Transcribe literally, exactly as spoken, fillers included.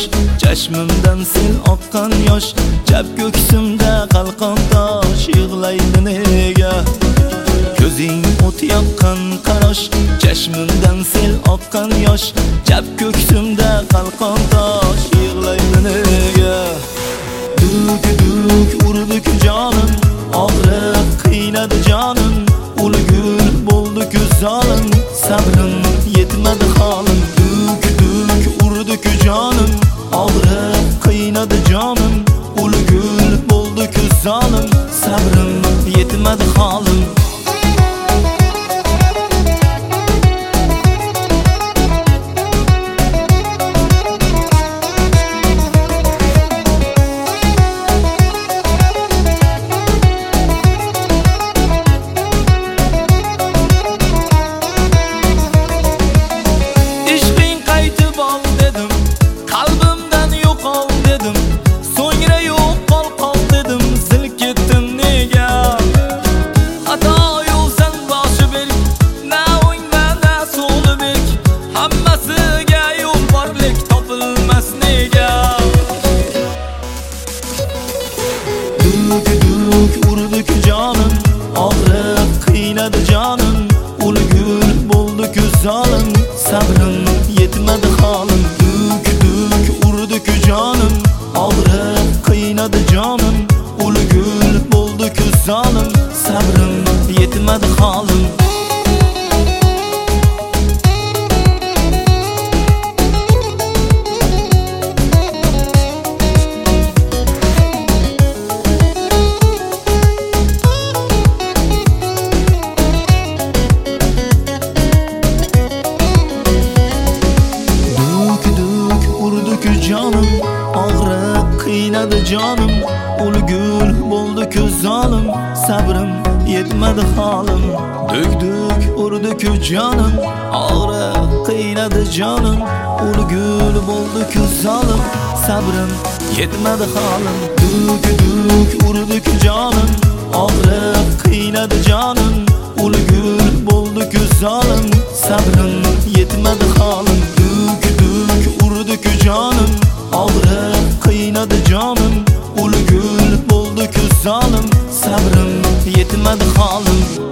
qarash, chashmimdan sel oqqan yosh, jab ko'ksimda qalqon tosh, yig'laydi nega? Ko'zing o't yoqqan qarash, chashmimdan sel oqqan yosh, jab ko'ksimda qalqon tosh, yig'laydi nega? Duk duk urdi jonim, og'riq qiynadi jonim, ulgul bo'ldi ko'zalim, sabrim yetmadi holim. Duk duk urdi jonim, og'riq qiynadi jonim, ulgul bo'ldi ko'zalim, sabrim yetmadi holim. Duk duk urdi jonim, og'riq qiynadi jonim, ulgul bo'ldi ko'zalim, sabrim yetmadi holim. Duk duk urdi jonim, og'riq qiynadi jonim, ulgul bo'ldi ko'zalim, sabrim yetmadi holim. Jonim, og'riq qiynadi jonim, ulgul bo'ldi ko'zalim, sabrim yetmadi holim. Duk duk urdi jonim, og'riq qiynadi jonim, ulgul bo'ldi ko'zalim, sabrim yetmadi holim. Duk duk urdi jonim, og'riq qiynadi jonim, ulgul bo'ldi ko'zalim, sabrim yetmadi holim. Duk duk urdi jonim, og'riq qiynadi jonim, ulgul bo'ldi ko'zalim, sabrim yetmadi holim.